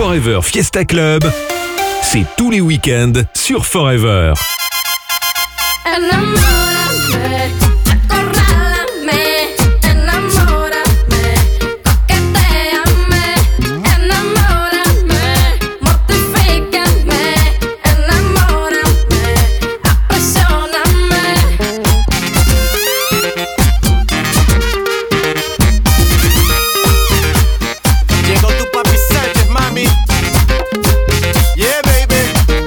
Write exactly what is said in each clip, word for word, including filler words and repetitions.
Forever Fiesta Club, c'est tous les week-ends sur Forever. Enamórame, acorrálame, enamórame, coquetéame, enamórame, mortifícame, enamórame, apasioname. Llegó tu papi Sánchez, mami. Yeah, baby.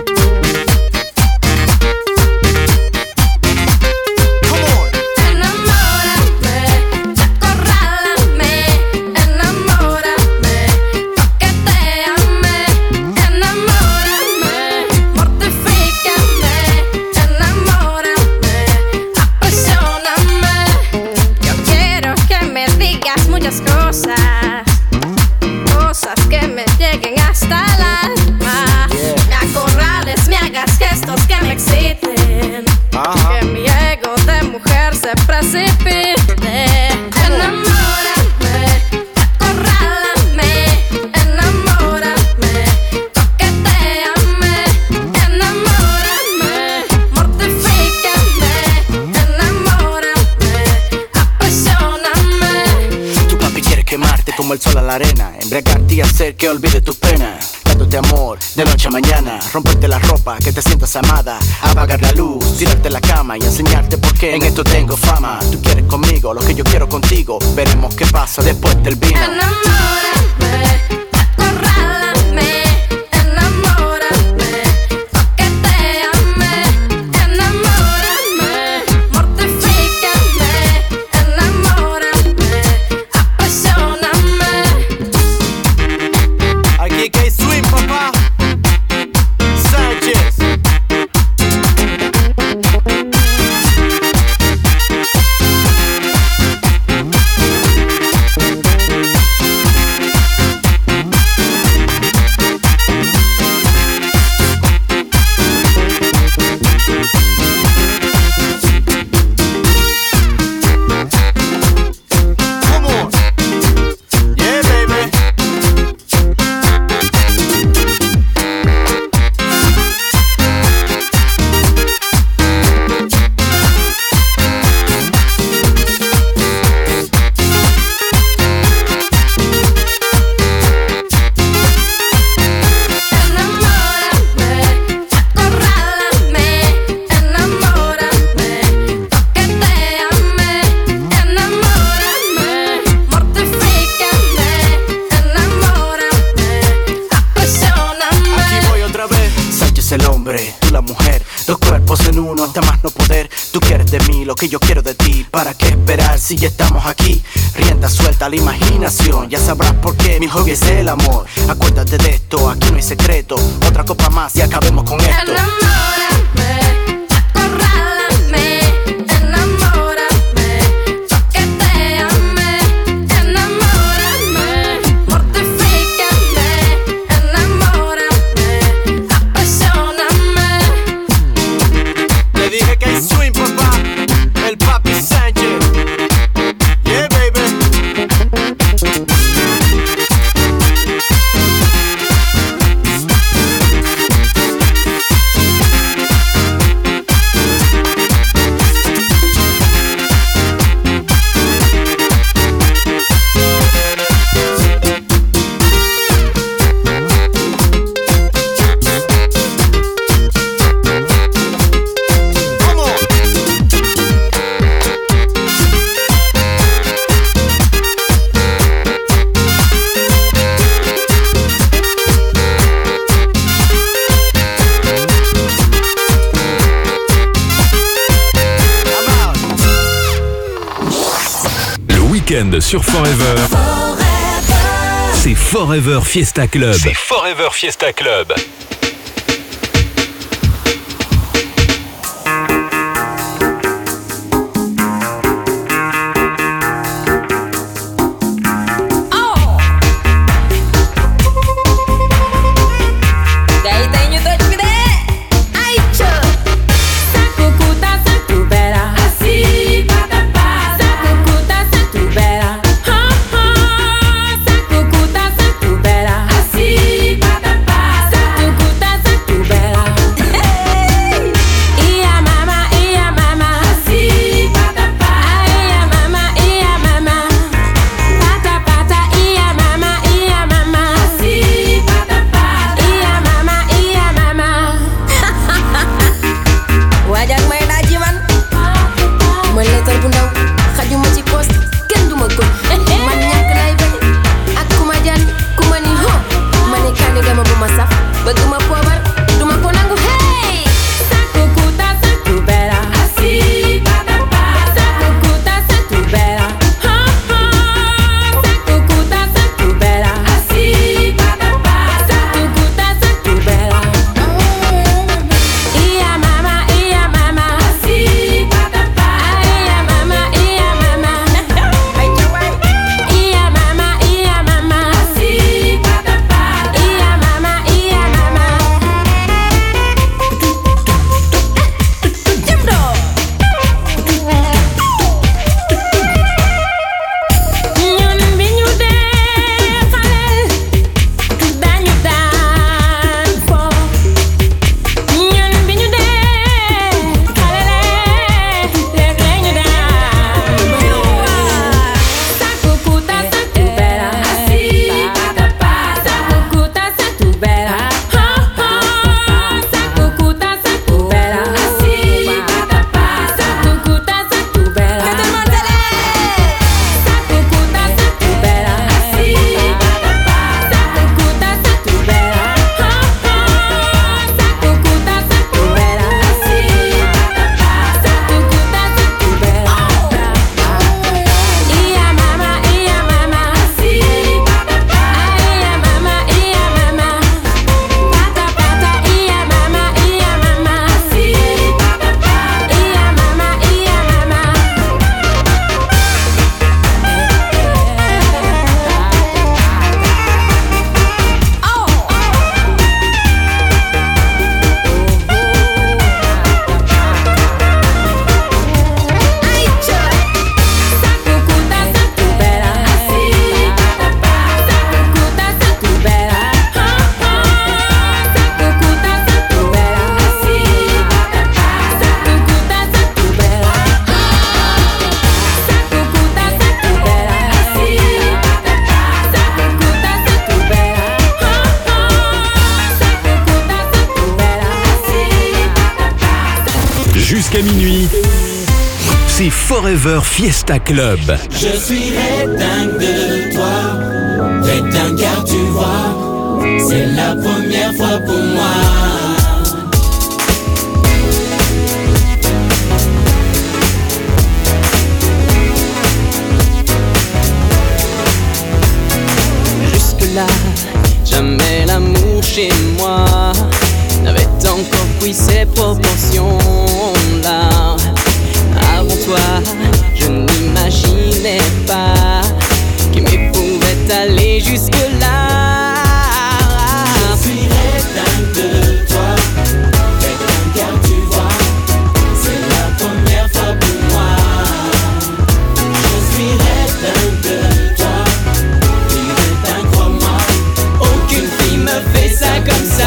Come on. Enamórame, acorrálame, enamórame, coquetéame, enamórame, mortifícame, enamórame, apasioname. Yo quiero que me digas muchas cosas, cosas que me lleguen hasta el alma. Me acorrales, me hagas gestos que me exciten, Ajá. que mi ego de mujer se precipite. Enamórame, acorrálame, enamórame, coquetéame, enamórame, mortifícame, enamórame, apasioname. Tu papi quiere quemarte como el sol a la arena, embriagarte y hacer que olvide tus penas. Dándote amor de noche a mañana, romperte la ropa, que te sientas amada, apagar la luz, tirarte a la cama y enseñarte por qué en esto tengo fama. Tú quieres conmigo lo que yo quiero contigo, veremos qué pasa después del vino. Enamórame, acorrálame, enamórame, coquetéame, enamórame, mortifícame, enamórame, apasioname. Aquí que hay swing, papá. Sánchez. Come on. Yeah, baby. Enamórame, acorrálame, enamórame, coquetéame, enamórame, mortifícame, enamórame, apasioname. Aquí voy otra vez. Sánchez el hombre, tú la mujer, dos cuerpos en uno hasta más no poder. Tú quieres de mí lo que yo quiero de ti. ¿Para qué esperar si ya estamos aquí? Rienda suelta a la imaginación, ya sabrás por qué mi hobby es el amor. Acuérdate de esto, aquí no hay secreto. Otra copa más y acabemos con esto. Enamórame, acorrálame, enamórame, coquetéame, enamórame, mortifícame, enamórame, apasioname. Le dije que hay swing, papá. El papi Sánchez. Yeah, baby. Come on. I'm out. Le week-end sur Forever, c'est Forever Fiesta Club. C'est Forever Fiesta Club. Daí tenho dor de me der. Ai, tchô. Sacucuta, sacubera. Assim, patapá. Sacucuta, sacubera. Ha, ha. Sacucuta, sacubera. Assim, patapá. jusqu'à minuit, c'est Forever Fiesta Club. Je suis dingue de toi, dingue car tu vois, c'est la première fois pour moi. Jusque-là, jamais l'amour chez moi n'avait encore pris ces proportions-là. Avant toi, je n'imaginais pas qu'aimer pouvait aller jusque-là. Je suis dingue de toi, dingue car tu vois, c'est la première fois pour moi. Je suis dingue de toi, dingue, crois-moi, Aucune fille me fait ça comme ça.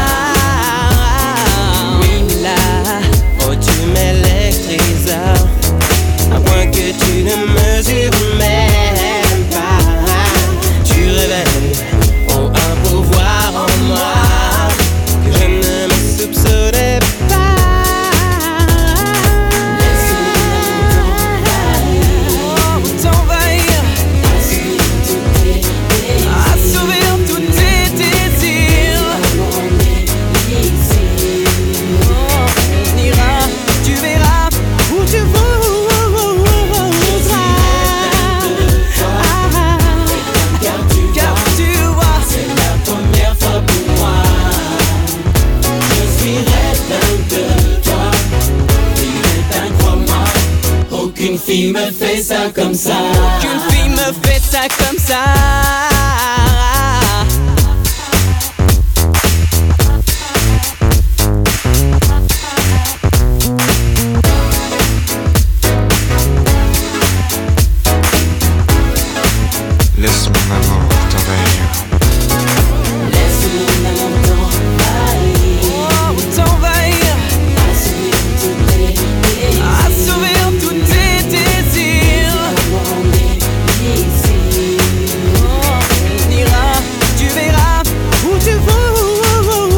Oui, mais là, oh tu m'électrises, à moins que tu ne mesures même pas. Tu révèles, oh un pouvoir en moi que je ne me soupçonnais pas. oh, t'envahir, assouvir tous tes désirs. Oh, on ira, tu verras où tu voudras. car tu Car vois, tu vois, c'est la première fois pour moi. Je suis dingue de toi, dingue, crois-moi, aucune fille me fait ça comme ça. qu'une fille me fait ça comme ça. Laisse mon amour t'envahir. Laisse mon amour Oh, t'envahir, assouvir tous tes désirs. Oh, on ira, tu verras où tu voudras.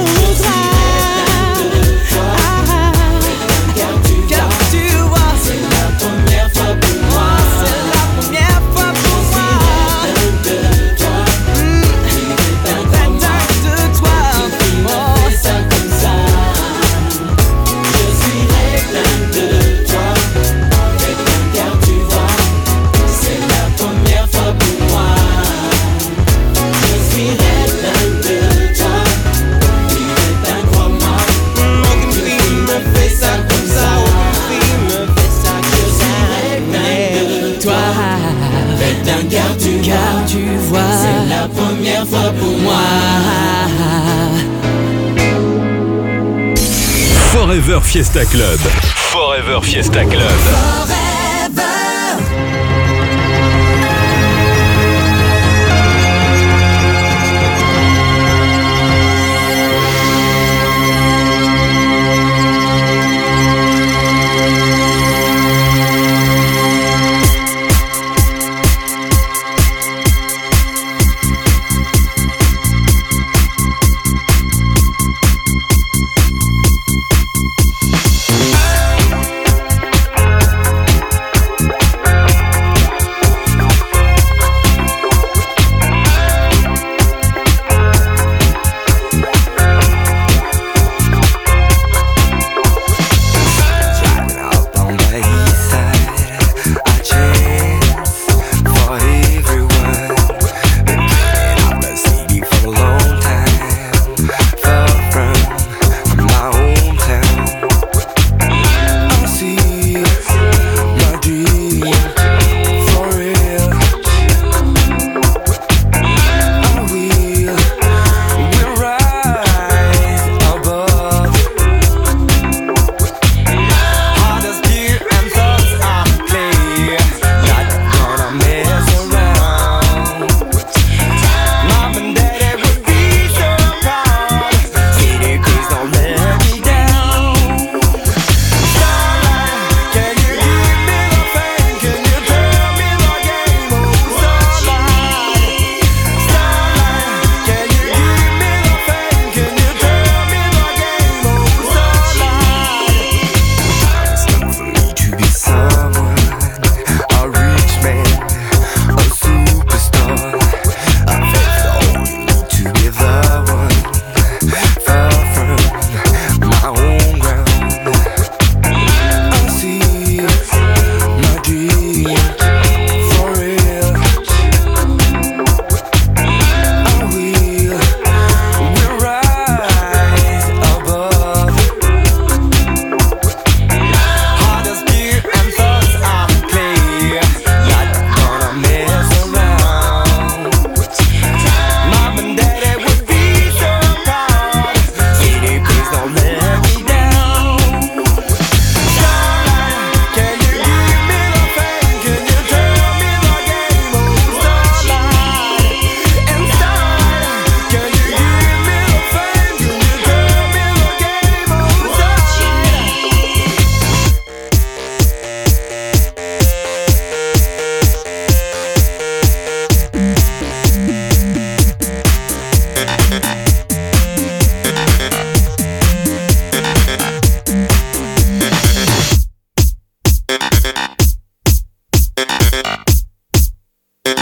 car tu Car vois, tu vois, c'est la première fois pour moi. c'est la première fois pour moi. De toi, Dingue de toi, oh, fais ça comme ça. Je suis dingue de toi, dingue car tu vois, c'est la première fois pour moi. Je suis dingue de toi, dingue, crois-moi, Aucune fille me fait ça comme ça, aucune fille me fait ça comme ça. toi, dingue car tu vois, car tu vois, c'est la première fois pour moi. Forever Fiesta Club. Forever Fiesta Club.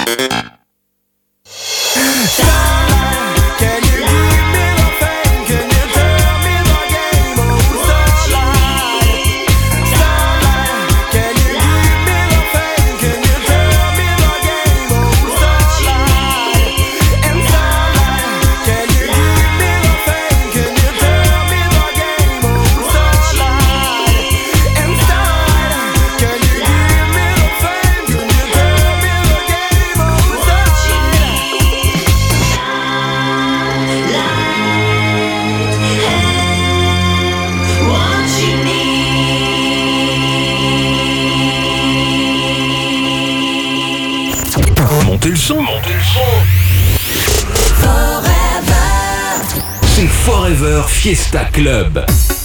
Montez le son, montez le son. C'est Forever Fiesta Club.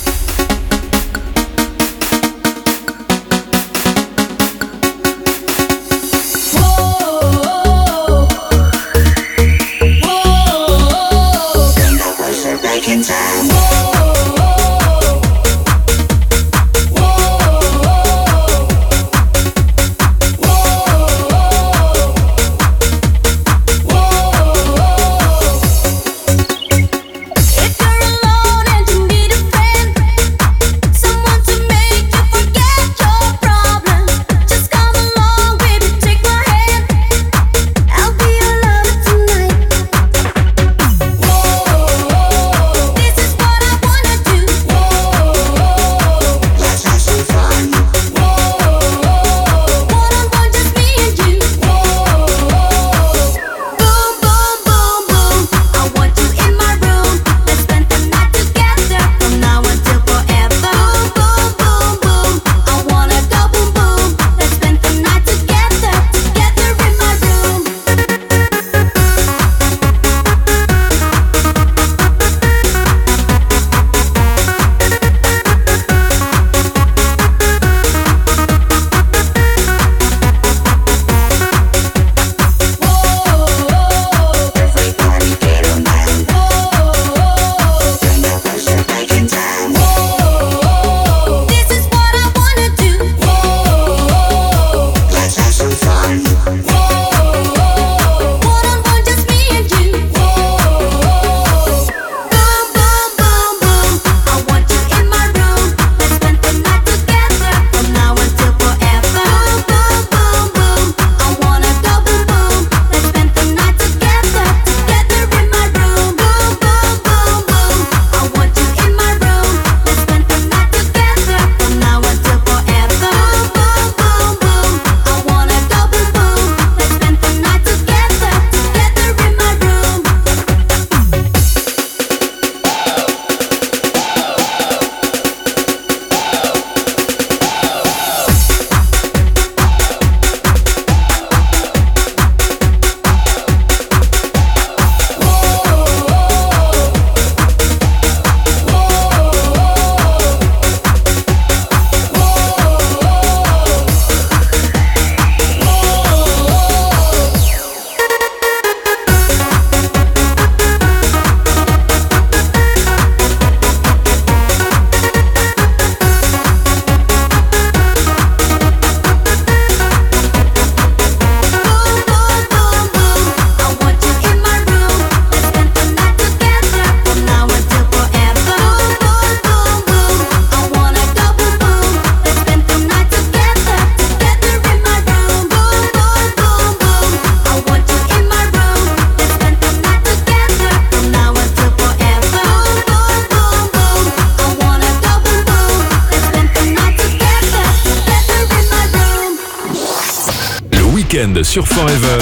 Sur Forever,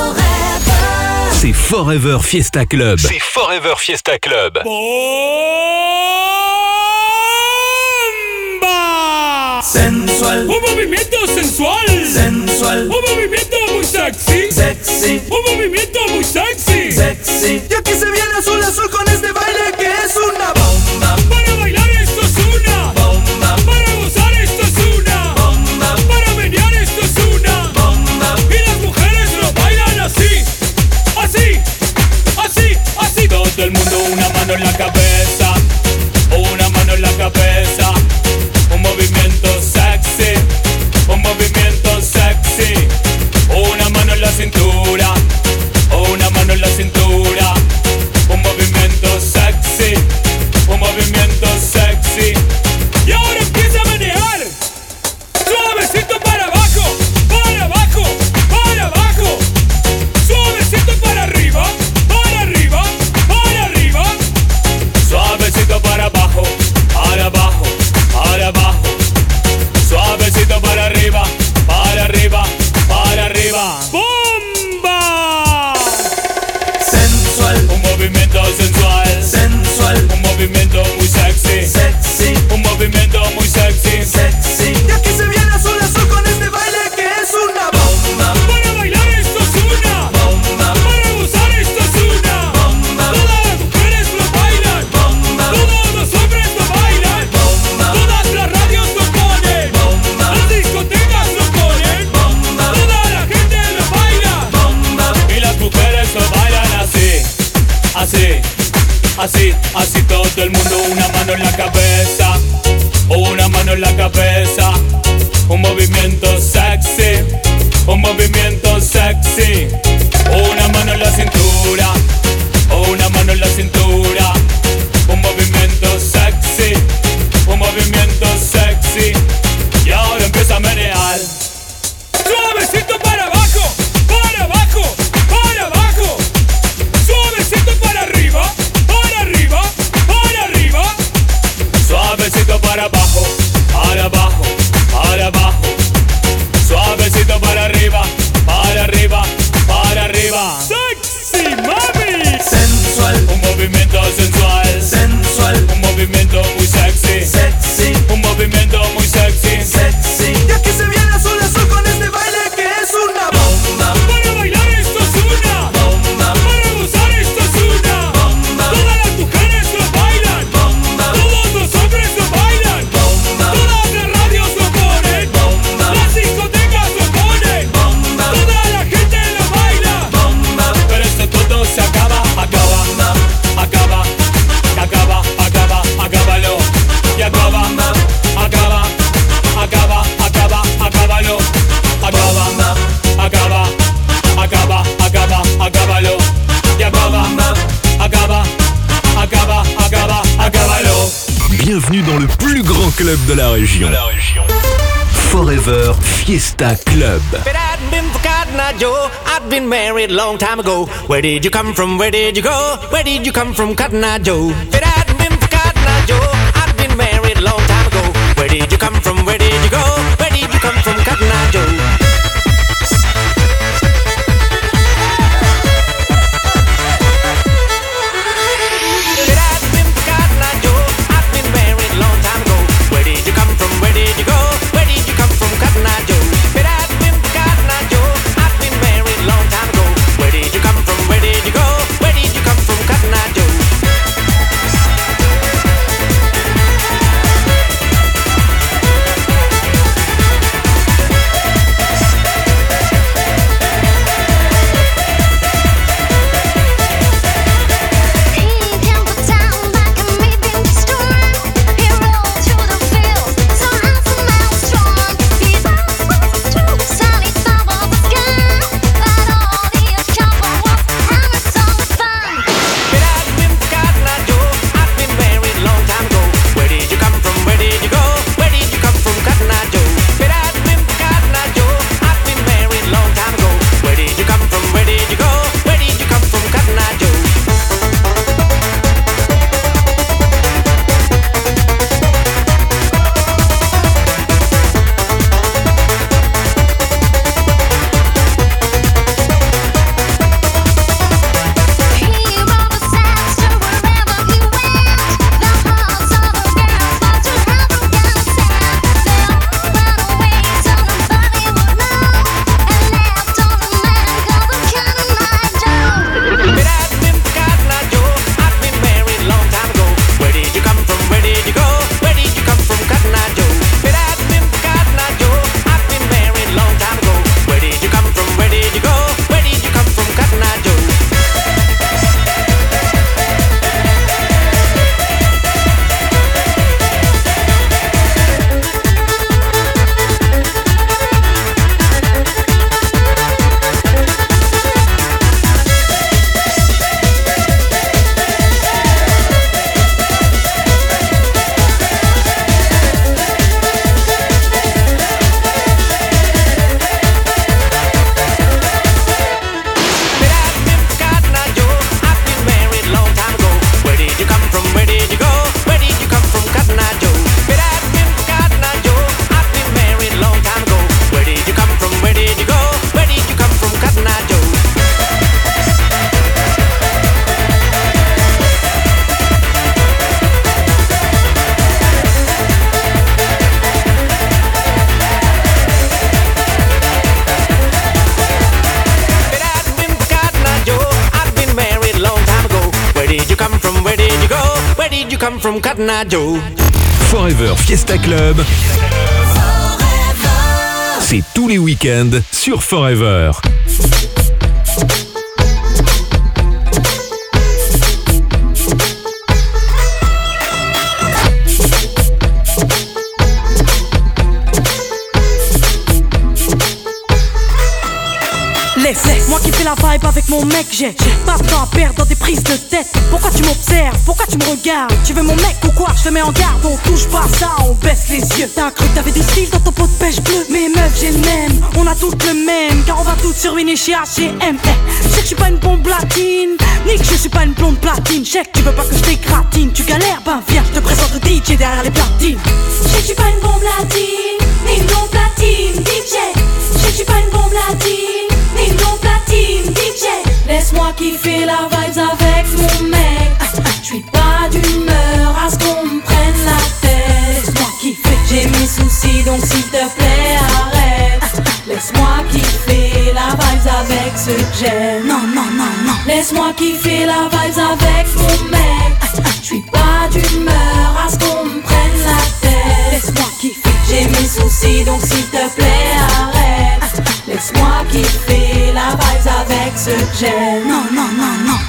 c'est Forever Fiesta Club. C'est Forever Fiesta Club. ¡Bomba! Sensual, Un movimiento sensual. sensual, Un movimiento muy sexy. sexy, Un movimiento muy sexy. sexy. Y aquí se viene azul azul con este baile que es una bomba. Para bailar esto es una Bomba, Para gozar esto es una bomba, Para menear esto es una bomba. Y las mujeres lo bailan así, así, así, así. Todo el mundo una mano en la cabeza, una mano en la cabeza. Un movimiento sexy, un movimiento sexy. Una mano en la cintura. así, así todo el mundo, una mano en la cabeza, una mano en la cabeza, un movimiento sexy, un movimiento sexy, una mano en la cintura, una mano en la cintura, un movimiento sexy, un movimiento sexy, y ahora empieza a menear. Suavecito para abajo, para abajo, para abajo. Suavecito para arriba, para arriba, para arriba. Suavecito para abajo, para abajo, para abajo. Suavecito para arriba, para arriba, para arriba. Sexy mami. Sensual, Un movimiento sensual. sensual, Un movimiento muy sexy. sexy, Un movimiento muy sexy. sexy. Y aquí se viene azul azul con este baile que es una bomba. Para bailar esto es una Bomba, Para gozar esto es una bomba, Todas las mujeres lo bailan, bomba, todos los hombres lo bailan, bomba, todas las radios lo ponen, bomba, las discotecas lo ponen, bomba, toda la gente lo baila. bomba, Pero esto todo se acaba, acaba, acaba, acaba, acaba, acábalo. Y acaba, acaba, acaba, acaba, acábalo. Acaba, acaba, acaba, acaba, acábalo. Y acaba, acaba, acaba, acaba, acábalo. Bienvenue dans le plus grand club de la région. Forever Fiesta Club. If it hadn't been for Cotton Eye Joe, I'd been married a long time ago. Where did you come from? Where did you go? Where did you come from, Cotton Eye Joe? If it hadn't been for Cotton Eye Joe, I'd been married a long time ago. Where did you come from? Where did you go? Where did you come from, Cotton Eye Joe? If it hadn't been for Cotton Eye Joe, I'd been married a long time ago. Where did you come from? Where did you go? Where did you come from, Cotton Eye Joe? If it hadn't been for Cotton Eye Joe, I'd been married a long time ago. Where did you come from? Where did you go? Where did you come from, Cotton Eye Joe? come from Cotton Eye Joe. Forever Fiesta Club, c'est tous les week-ends sur Forever. Laisse, laisse, moi qui fais la vibe avec mon mec, j'ai j'ai pas de temps à perdre dans des prises de tête. Pourquoi tu m'observes, pourquoi tu me regardes? Tu veux mon mec ou quoi? Je te mets en garde, on touche pas à ça, on baisse les yeux. T'as cru que t'avais du style dans ton pot de pêche bleu? Mais meuf j'ai le même, on a toutes le même, car on va toutes se ruiner chez H et M. Je sais que je suis pas une bombe latine, ni que je suis pas une blonde platine. Je sais que tu veux pas que je t'écratine, tu galères, ben viens, je te présente le D J derrière les platines. Je sais que je suis pas une bombe latine, ni une blonde platine, D J. Je sais que je suis pas une bombe latine, ni une blonde platine, D J. Laisse-moi kiffer la vibes avec mon mec. Je suis pas d'humeur à ce qu'on me prenne la tête. Laisse-moi kiffer, j'ai mes soucis donc s'il te plaît arrête. Laisse-moi kiffer la vibes avec ceux que j'aime. Non, non, non, non. Laisse-moi kiffer la vibes avec mon mec. Je suis pas d'humeur à ce qu'on me prenne la tête. Laisse-moi kiffer, j'ai mes soucis donc s'il te plaît arrête. Laisse-moi kiffer la vibes avec ceux que j'aime. non, non, non, non.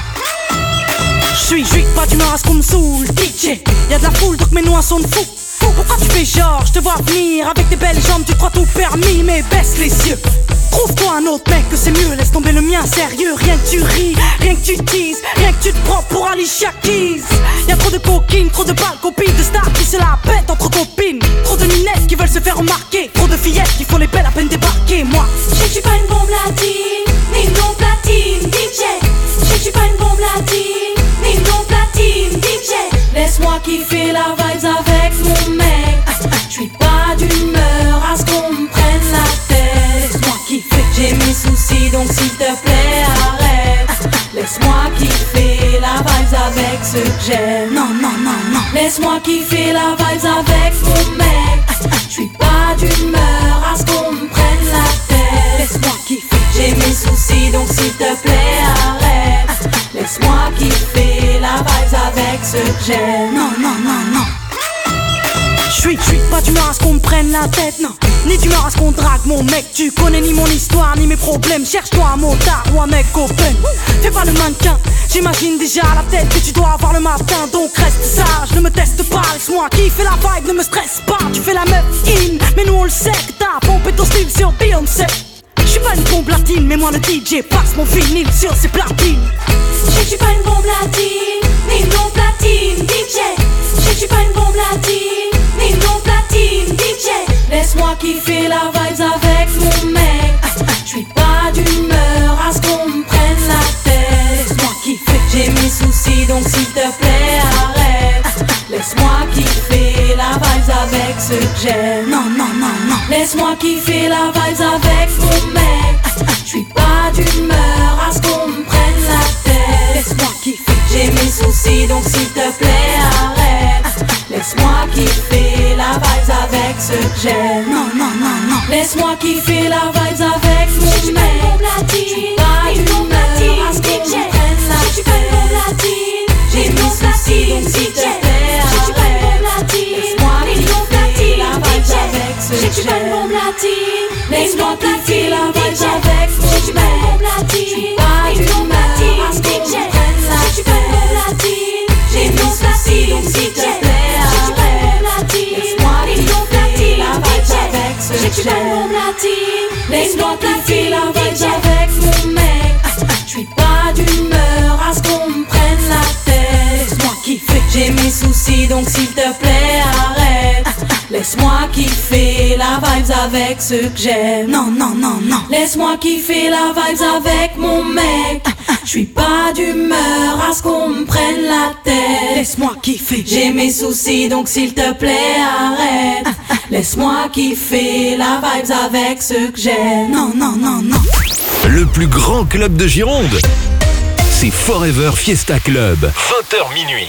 J'suis, j'suis pas d'humeur à ce qu'on me saoule, D J. Y'a de la foule donc mes noix sont de fou. Pourquoi tu fais genre, je te vois venir avec tes belles jambes, tu crois tout permis, mais baisse les yeux. Trouve-toi un autre mec que c'est mieux, laisse tomber le mien sérieux. Rien que tu ris, rien que tu teases, rien que tu te prends pour Alicia Keys. Y'a trop de coquines, trop de balles, copines de stars qui se la pètent entre copines. Trop de ninettes qui veulent se faire remarquer, trop de fillettes qui font les belles à peine débarquer. Moi, je sais que je suis pas une bombe latine, ni une blonde platine, D J. Je sais que je suis pas une bombe latine, ni une blonde platine, D J. Laisse-moi kiffer la vibes avec mon mec. Je suis pas d'humeur à ce qu'on me prenne la tête. Laisse-moi kiffer, j'ai mes soucis donc s'il te plaît arrête. Laisse-moi kiffer la vibes avec ceux que j'aime. non, non, non, non. Laisse-moi kiffer la vibes avec mon mec. Je suis pas d'humeur à ce qu'on me prenne la tête. Laisse-moi kiffer, j'ai mes soucis donc s'il te plaît arrête. Laisse-moi kiffer la vibes avec ceux que j'aime. non, non, non, non. J'suis, j'suis pas d'humeur à ce qu'on me prenne la tête, non. Ni d'humeur à ce qu'on drague mon mec. Tu connais ni mon histoire ni mes problèmes. Cherche-toi un motard ou un mec open. Fais pas le mannequin, j'imagine déjà la tête que tu dois avoir le matin. Donc reste sage, ne me teste pas. Laisse-moi kiffer la vibe, ne me stresse pas. Tu fais la meuf in, mais nous on le sait que t'as pompé ton style sur Beyoncé. J'suis pas une bombe latine, mais moi le D J passe mon vinyle sur ses platines. Je sais que je suis pas une bombe latine, ni une blonde platine, D J. Je sais que je suis pas une bombe latine, ni une blonde platine, D J. Laisse-moi kiffer la vibes avec mon mec. Je suis pas d'humeur à ce qu'on me prenne la tête. Laisse-moi kiffer, j'ai mes soucis donc s'il te plaît arrête. Laisse-moi kiffer la vibes avec ceux que j'aime. non, non, non, non. Laisse-moi kiffer la vibes avec mon mec. Je suis pas d'humeur à ce qu'on me prenne la tête. Laisse-moi kiffer, j'ai mes soucis donc s'il te plaît arrête. Laisse-moi kiffer la vibes avec ceux que j'aime. non, non, non, non. Laisse-moi kiffer la vibes avec mon mec. Je suis pas d'humeur à ce qu'on me prenne la tête. J'ai mes soucis donc s'il te plaît arrête. Laisse-moi kiffer la vibes avec ceux que j'aime. Laisse-moi kiffer la vibes avec mon mec. Je suis pas d'humeur à ce qu'on me prenne la tête. J'ai mes soucis donc s'il te plaît arrête. Laisse-moi kiffer la vibes avec ceux que j'aime. Laisse-moi kiffer la vibes avec mon mec. Je suis pas d'humeur à ce qu'on me prenne la tête. Laisse-moi kiffer, j'ai mes soucis donc s'il te plaît arrête. Laisse-moi kiffer la vibes avec ceux que j'aime. non, non, non, non. Laisse-moi kiffer la vibes avec mon mec. Je suis pas d'humeur à ce qu'on me prenne la tête. Laisse-moi kiffer, j'ai mes soucis donc s'il te plaît arrête. Laisse-moi kiffer la vibes avec ceux que j'aime. non, non, non, non. Le plus grand club de Gironde, c'est Forever Fiesta Club. vingt heures minuit.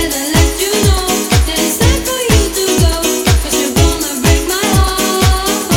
It's time for you to go, 'cause you're gonna break my heart.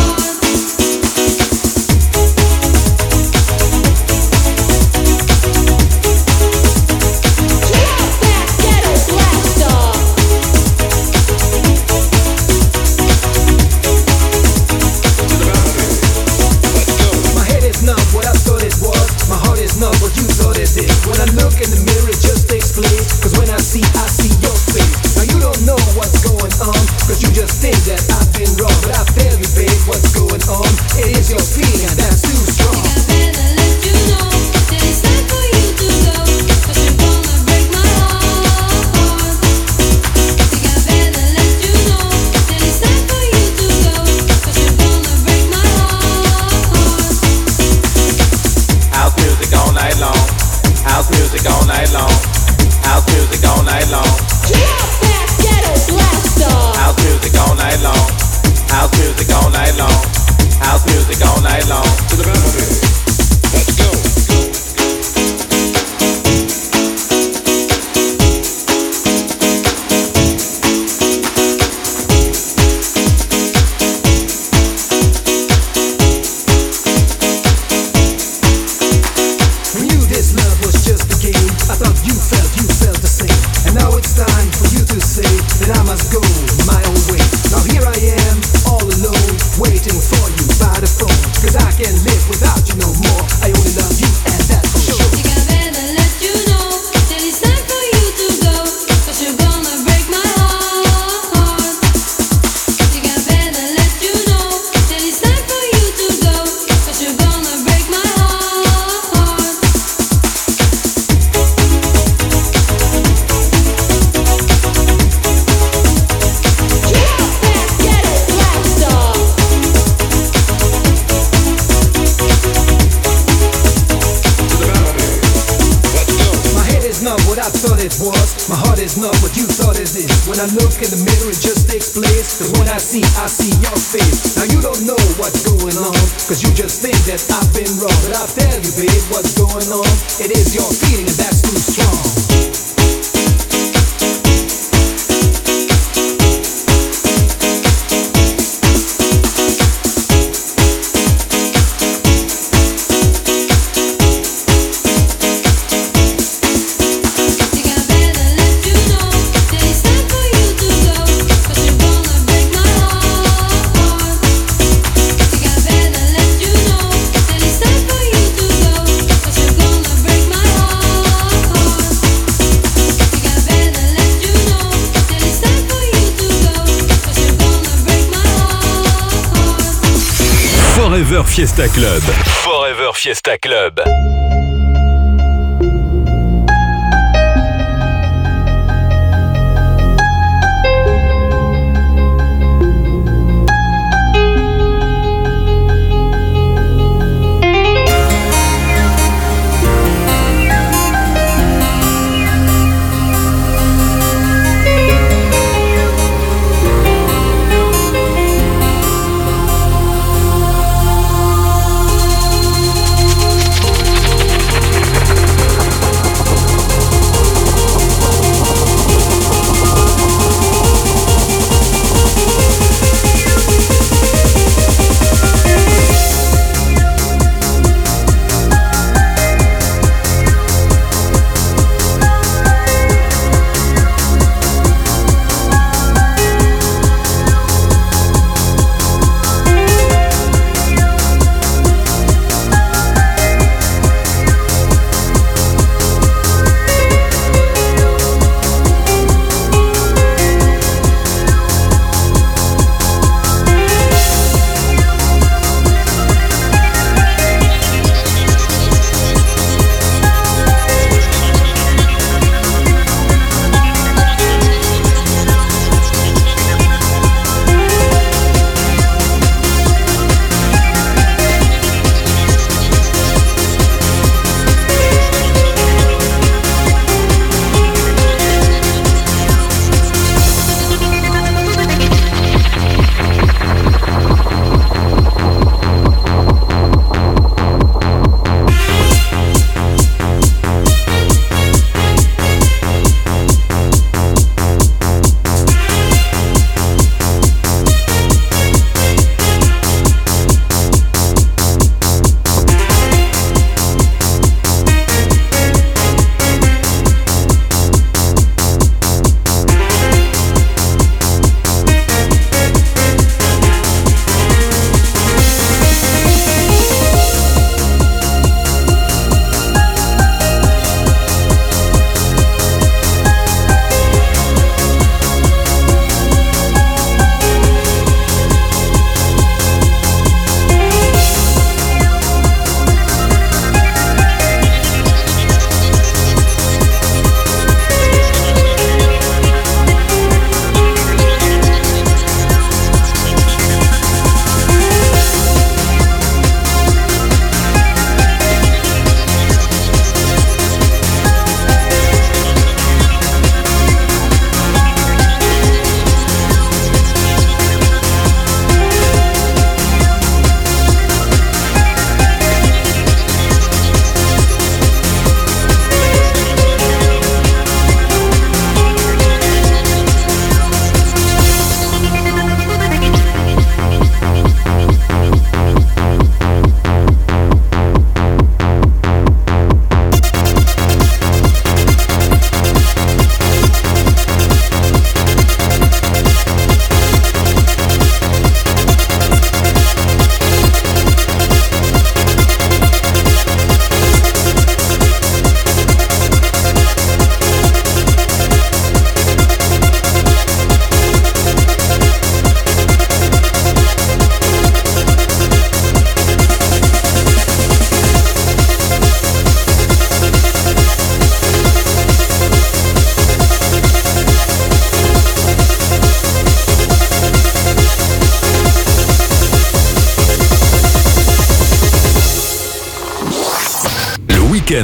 look in the mirror, it just takes place. Cause when I see, I see your face. Now you don't know what's going on, cause you just think that I've been wrong. But I tell you, babe, what's going on. It is your feeling, and that's too strong. I better let you know that it's time for you to go, cause you're gonna break my heart. Think I better let you know that it's time for you to go, cause you're gonna break my heart. House music all night long. House music all night long. House music all night long. Drop that ghetto blaster. House music all night long. House music all night long. House music all night long. To the Batmobile. Let's go. We knew this love was just a game. I thought you felt, you felt the same. And now it's time for you to say that I must go my own way. Now here I am, all alone, waiting for you by the phone. Cause I can't live without you no more. I only love you, and that's for sure. Think I better let you know that it's time for you to go, cause you're gonna break my heart. Think I better let you know that it's time for you to go, cause you're gonna break my heart. Drop that ghetto blaster. My head is not what I thought it was. My heart is not what you thought it is. When I look in the mirror, it just takes place. Cause when I see, I see your face. Now you don't know what's going on, cause you just think that I've been wrong. But I'll tell you, babe, what's going on. It is your feeling, and that's too strong. Think I better let you know that it's time for you to go, cause you're gonna break my heart. Think I better let you know that it's time for you to go, cause you're gonna break my heart. Think I better let you know that it's time for you to go, cause you're gonna break my heart. Forever Fiesta Club. Forever Fiesta Club.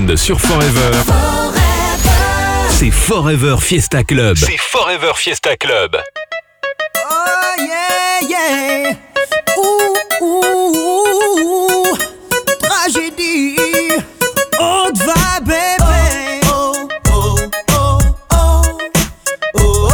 week-end sur Forever. C'est Forever Fiesta Club. C'est Forever Fiesta Club. Oh yeah, yeah. Ouh, ouh, ouh. Tragédie. On te va, bébé. Oh, oh, oh, oh. Oh, oh,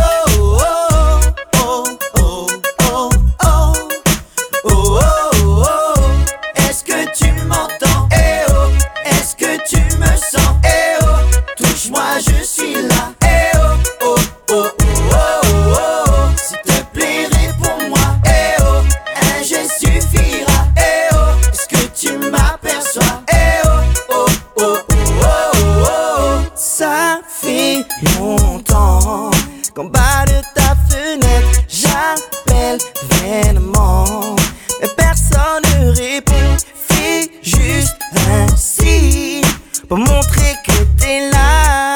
oh. Oh, oh, oh. Oh, oh, oh. Est-ce que tu m'entends? Eh oh. Est-ce que tu me sens? Eh oh. Touche-moi, je suis là. Eh oh, oh, oh, oh, oh, oh. S'il te plaît, réponds-moi. Eh oh, un geste suffira. Eh oh, est-ce que tu m'aperçois? Eh oh, oh, oh, oh, oh, oh. Ça fait longtemps qu'en bas de ta fenêtre, j'appelle vainement. Mais personne ne répond. Fais juste un signe pour montrer que t'es là.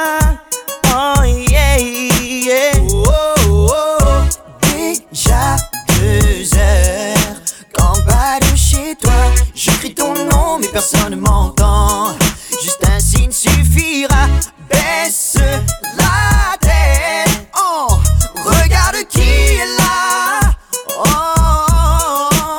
Oh yeah, yeah. Oh, oh, oh. Déjà deux heures qu'en bas de chez toi, je crie ton nom mais personne ne m'entend. Juste un signe suffira. Baisse la tête. Oh, regarde qui est là. Oh, oh,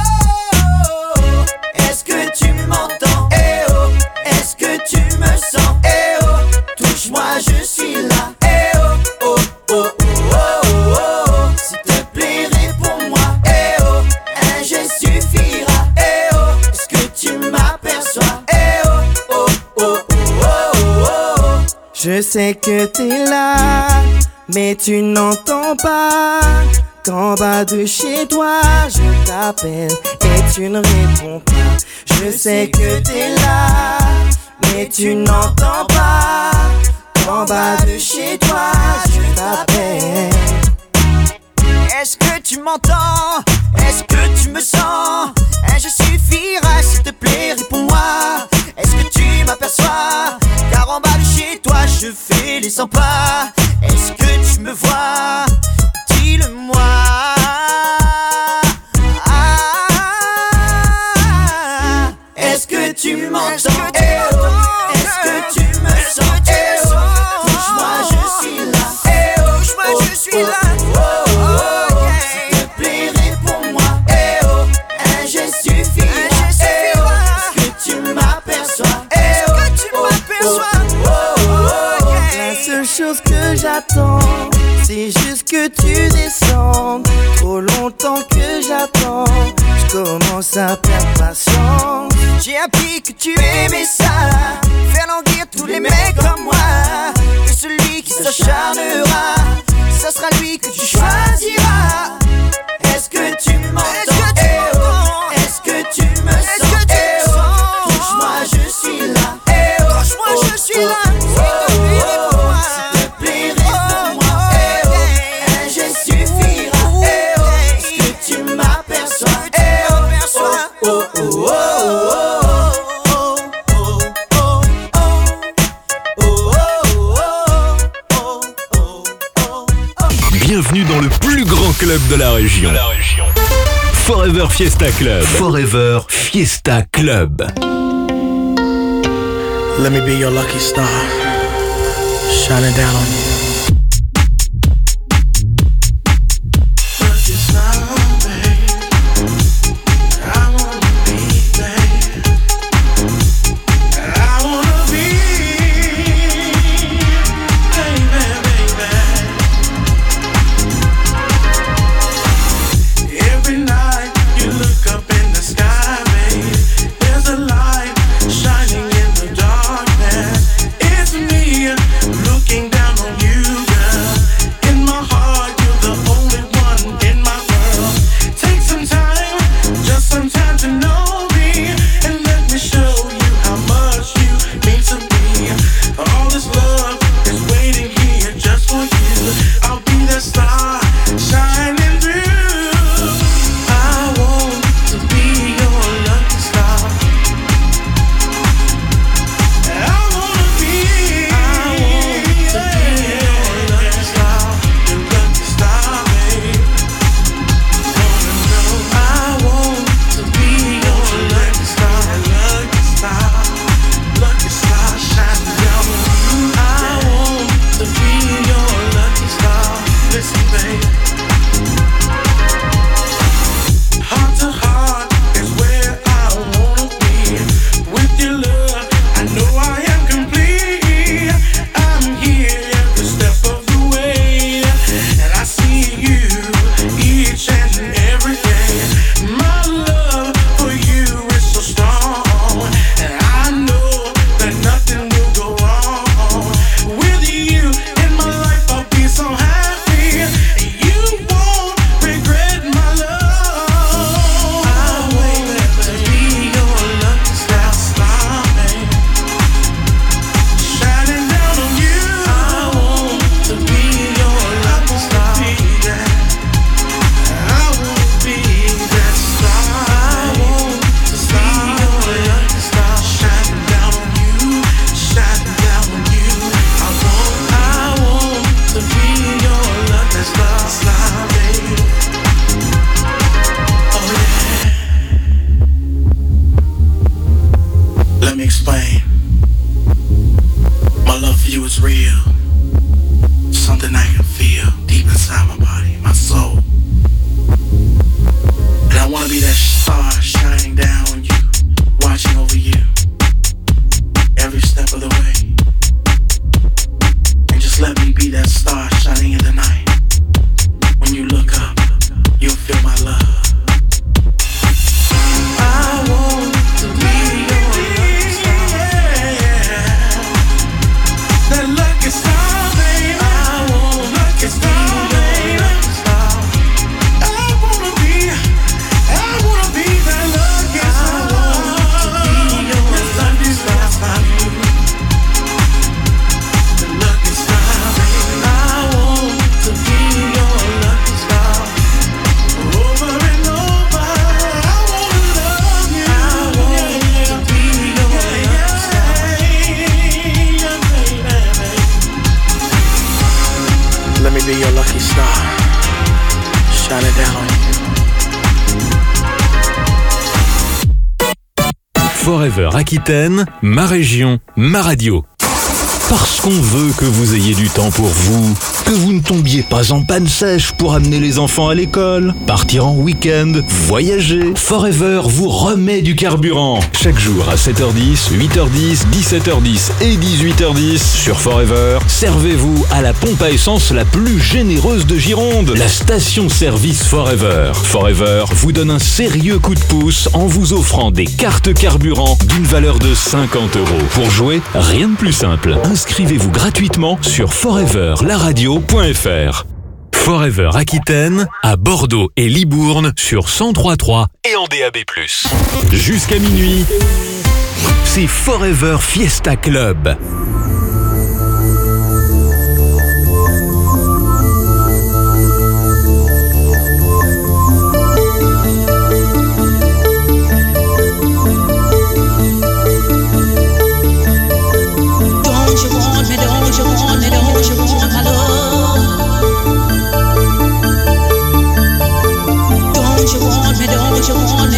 oh. Est-ce que tu m'entends? Eh oh, est-ce que tu me sens? Eh oh, touche-moi, je suis là. Eh oh, oh, oh, oh, oh, oh. S'il te plaît, réponds-moi. Eh oh, un geste suffira. Eh oh, est-ce que tu m'aperçois? Eh oh, oh, oh, oh, oh, oh. Je sais que t'es là, mais tu n'entends pas. Qu'en bas de chez toi, je t'appelle et tu ne réponds pas. Je sais que t'es là, mais tu n'entends pas. Qu'en bas de chez toi, je t'appelle. Est-ce que tu m'entends? Est-ce que tu me sens? Un geste suffira, s'il te plaît, réponds-moi. Est-ce que tu m'aperçois? Car en bas de chez toi, je fais les cent pas. Est-ce que tu me vois? Dis-le-moi. Ah, est-ce que tu m'entends? Eh oh, est-ce que tu me sens? Eh oh, touche-moi, je suis là. Eh oh, touche-moi, je suis là. Oh, oh, oh, s'il te plaît, réponds-moi. Eh oh, un geste suffira. Eh oh, est-ce que tu m'aperçois? Eh oh, est-ce que tu m'aperçois? Oh, oh, oh, la seule chose que j'attends, c'est juste que tu descendes. Trop longtemps que j'attends, je commence à perdre patience. J'ai appris que tu aimais ça, faire languir tous les mecs comme moi. Et celui qui s'acharnera, ça sera lui que tu choisiras. Est-ce que tu m'entends? Eh oh, est-ce que tu me sens? Eh oh, touche-moi, je suis là. Eh oh, touche-moi, je suis là. Bienvenue dans le plus grand club de la région. De la région. Forever Fiesta Club. Forever Fiesta Club. Let me be your lucky star, shining down on you. Shining in the darkness, it's me looking down on you. it's real. Something I can feel deep inside my body, my soul. And I wanna be that star shining down on you, watching over you every step of the way. And just let me be that star shining in the night. When you look up, you'll feel my love. I want to be your lucky star. That lucky star, baby. I want lucky star, baby. I wanna be, I wanna be that lucky star. I want to be your lucky star. The lucky star, baby. I want to be your lucky star. Over and over, I wanna love you. I want to be your lucky star. Let me be your lucky star, shining down on you. Forever Aquitaine, ma région, ma radio. Parce qu'on veut que vous ayez du temps pour vous, que vous ne tombiez pas en panne sèche pour amener les enfants à l'école, partir en week-end, voyager. Forever vous remet du carburant. Chaque jour à sept heures dix, huit heures dix, dix-sept heures dix et dix-huit heures dix sur Forever, servez-vous à la pompe à essence la plus généreuse de Gironde, la station-service Forever. Forever vous donne un sérieux coup de pouce en vous offrant des cartes carburant d'une valeur de cinquante euros. Pour jouer, rien de plus simple. Inscrivez-vous gratuitement sur forever la radio point f r. Forever Aquitaine, à Bordeaux et Libourne sur cent trois virgule trois et en D A B plus. Jusqu'à minuit, c'est Forever Fiesta Club.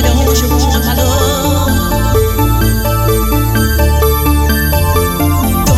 Don't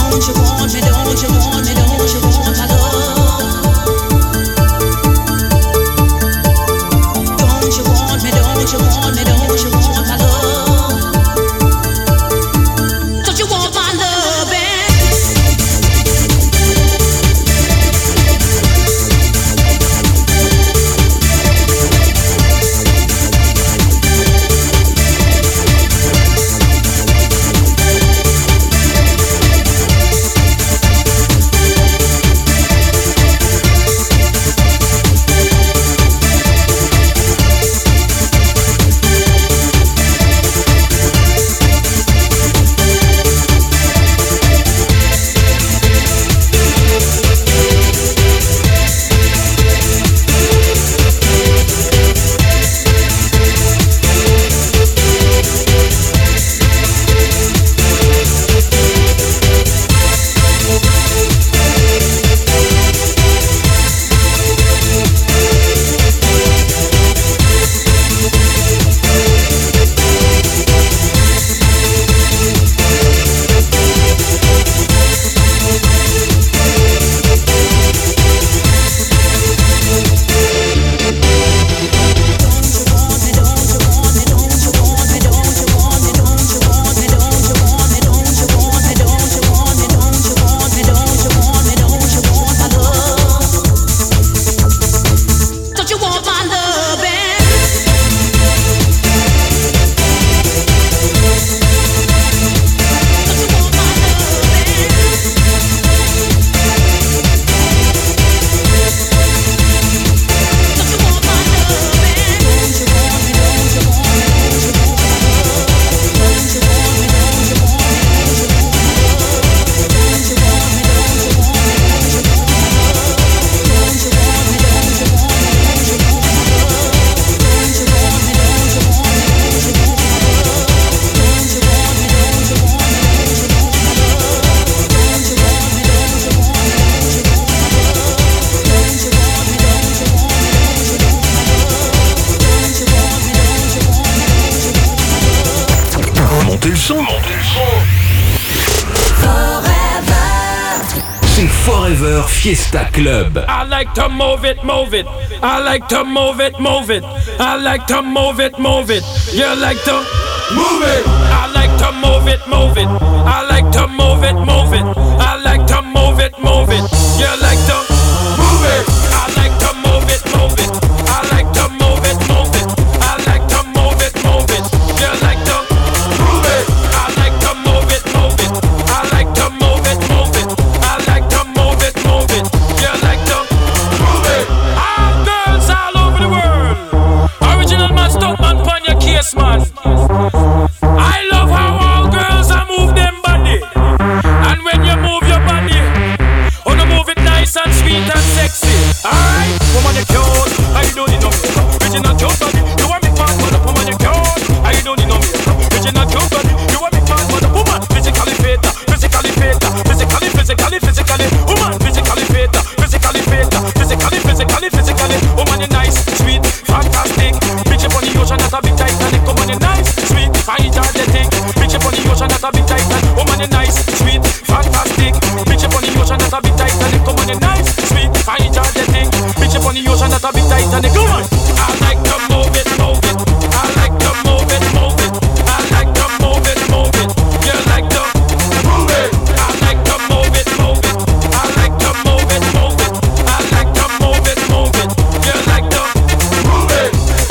Forever Fiesta Club. I like to move it, move it. I like to move it, move it. I like to move it, move it. You like to move it. I like to move it, move it. I like to move it, move it. I like to move it, move it. You like to move it. I like to move it, move it. I like to move it, move it. I like to move it, move it. You like to move it. I like to move it, move it. I like to move it, move it. I like to move it, move it. You like to move it. All girls all over the world. Original man, stunt man, pon your case, man. I love how all girls are move them body. And when you move your body, oh no, move it nice and sweet and sexy. Alright, woman you cute, I don't need no makeup. Original cute body, you want me mad, but woman you cute, I don't need no makeup. Original cute body, you want me mad, but woman physically fit, physically fit, physically, physically, physically, woman physically fit, physically fit, physically, physically, physically, woman you nice, sweet, fantastic. Bitch up on the ocean, that's a big Titanic. Woman you nice, sweet, fine, energetic. Bitch up on the ocean, that's a big Titanic. Woman you nice, sweet, fantastic. Bitch up on the ocean, that's a big Titanic. Woman you nice, sweet, fine, energetic. Bitch up on the ocean, that's a big Titanic. Come on, I like to move it, move it. I like to move it, move it. I like to move it, move it. You like to move it. I like to move it, move it. I like to move it, move it. I like to move it, move it. You like to move it.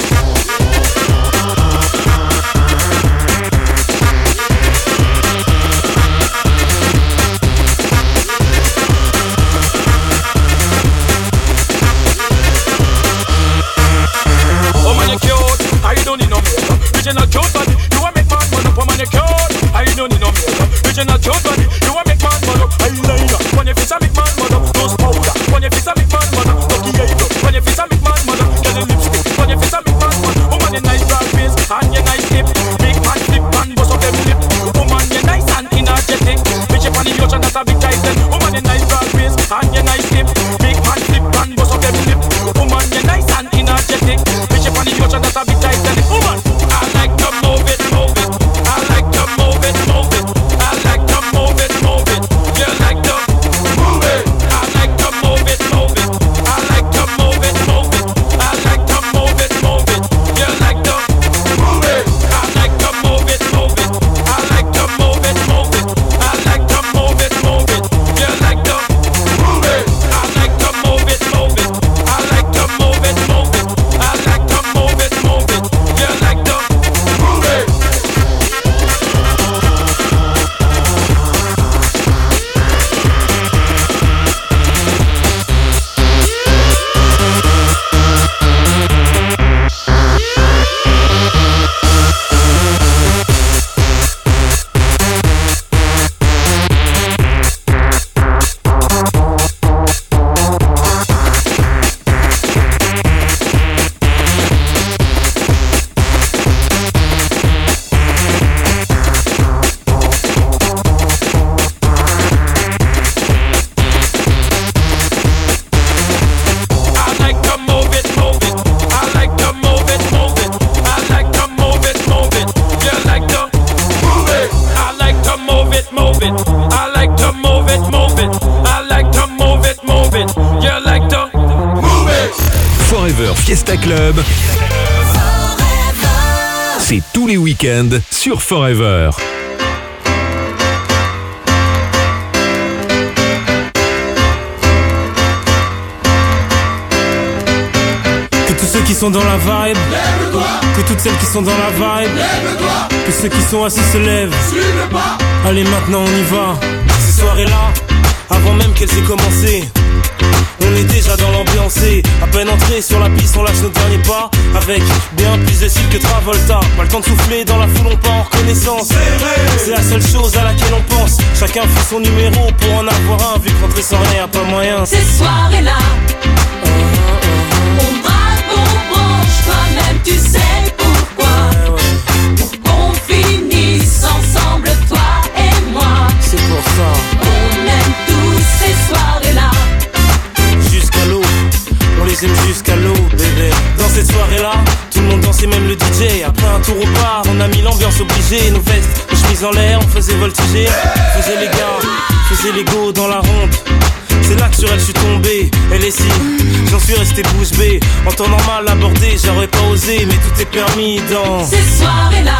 Oh man, you cute, I don't need no makeup. Original cute body, you want make man man up. Oh man, you cute, I don't need no makeup. Original cute body, you want make man man up. Eyeliner, when you face a make man man up. Nose powder, when you face a make man man up. Lucky eyebrow, when you face a make man man up. Get a lipstick, when you face a make man man up. Oh man, you nice broad face and you nice lip. Big man flip and bust up them lip. Oh man, you nice and energetic. Bitch up on the ocean, that's a big Titan. Oh man, you nice broad face and you nice lip. Big man flip and bust up them lip. Oh man, you nice and energetic. Bitch up on the ocean, that's a big Titan. Oh man, I like to move it, move it. I like to move it, move it. I like to move it, move it. You like to move it. I like to move it, move it. I like to move it, move it. I like to move it, move it. You like to move it. I like to move it, move it. I like to move it, move it. I like to move it, move it. You like to move it. I like to move it, move it. I like to move it, move it. I like to move it, move it. You like to move it. I like to move it, move it. I like to move it, move it. I like to move it, move it. You like to move it. I like to move it, move it. I like to move it, move it. I like to move it, move it. You like to move it. Forever Fiesta Club, c'est tous les week-ends sur Forever. Que tous ceux qui sont dans la vibe, lève-toi. Que toutes celles qui sont dans la vibe, lève-toi. Que ceux qui sont assis se lèvent, suis le pas. Allez maintenant on y va. Ces soirées-là, avant même qu'elles aient commencé, on est déjà dans l'ambiancé. À peine entré sur la piste, on lâche nos derniers pas. Avec bien plus de style que Travolta. Pas le temps de souffler, dans la foule on part en reconnaissance. C'est la seule chose à laquelle on pense. Chacun fait son numéro pour en avoir un. Vu que rentrer sans rien y'a pas moyen. Ces soirées-là, on braque, on branche. Toi-même tu sais pourquoi. Pour qu'on finisse ensemble, toi et moi. C'est pour ça. On aime tous ces soirées-là. Jusqu'à l'eau, on les aime jusqu'à l'eau, bébé. Dans cette soirée-là, tout le monde dansait, même le D J. Après un tour au bar, on a mis l'ambiance obligée. Nos vestes, nos chemises en l'air, on faisait voltiger. On faisait les gars, on faisait les go dans la ronde. C'est là que sur elle je suis tombé. Elle est si, j'en suis resté bouche bée. En temps normal abordé, j'aurais pas osé, mais tout est permis dans ces soirées-là.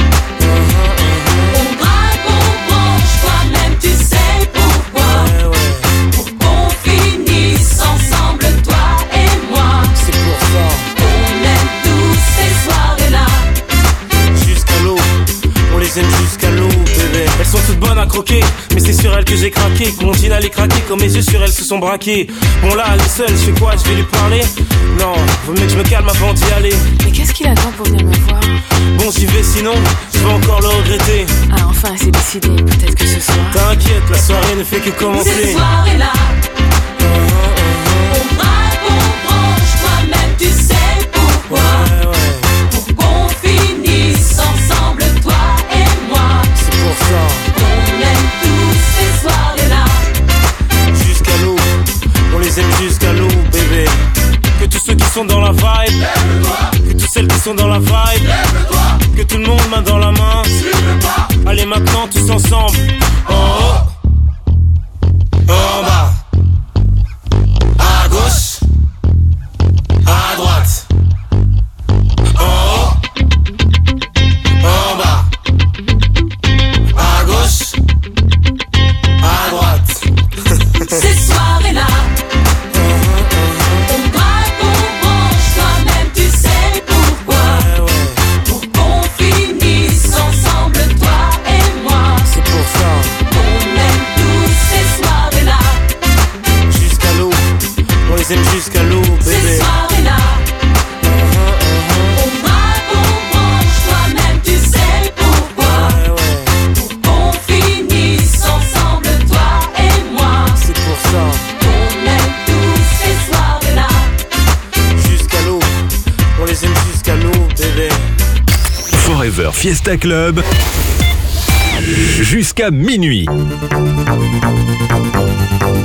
On braque, on branche, toi-même tu sais pourquoi. Pour qu'on finisse ensemble, toi et moi. C'est pour ça. On aime tous ces soirées-là. Jusqu'à l'eau, on les aime jusqu'à l'eau, bébé. Elles sont toutes bonnes à croquer, mais c'est sur elles que j'ai craqué. Continue à les craquer quand mes yeux sur elles se sont braqués. Bon là, elle est seule, je fais quoi, je vais lui parler? Non, vaut mieux que je me calme avant d'y aller. Mais qu'est-ce qu'il attend pour venir me voir? Bon, j'y vais, sinon, je vais encore le regretter. Ah, enfin, c'est décidé, peut-être que ce soir. T'inquiète, la soirée ne fait que commencer. Ces soirées-là. On braque, on branche, toi-même tu sais pourquoi. Pour qu'on finisse ensemble, toi et moi. C'est pour ça. On aime tous ces soirées-là. Jusqu'à l'eau, on les aime jusqu'à l'eau, bébé. Que tous ceux qui sont dans la vibe, lève-toi. Que toutes celles qui sont dans la vibe, lève-toi. Que tout le monde main dans la main, suivez pas. Allez maintenant tous ensemble. En haut, en bas, à gauche, à droite. En haut, en bas, à gauche, à droite. Ces soirées-là. On braque, on branche, toi-même tu sais pourquoi. Pour qu'on finisse ensemble, toi et moi. C'est pour ça. On aime tous ces soirées-là. Jusqu'à l'eau, on les aime jusqu'à l'eau, Ces bébé. soirées-là. On braque, on branche, toi-même tu sais pourquoi. Pour qu'on finisse ensemble, toi et moi. C'est pour ça. On aime tous ces soirées-là. Jusqu'à l'eau, on les aime jusqu'à l'eau, bébé. Forever Fiesta Club jusqu'à minuit.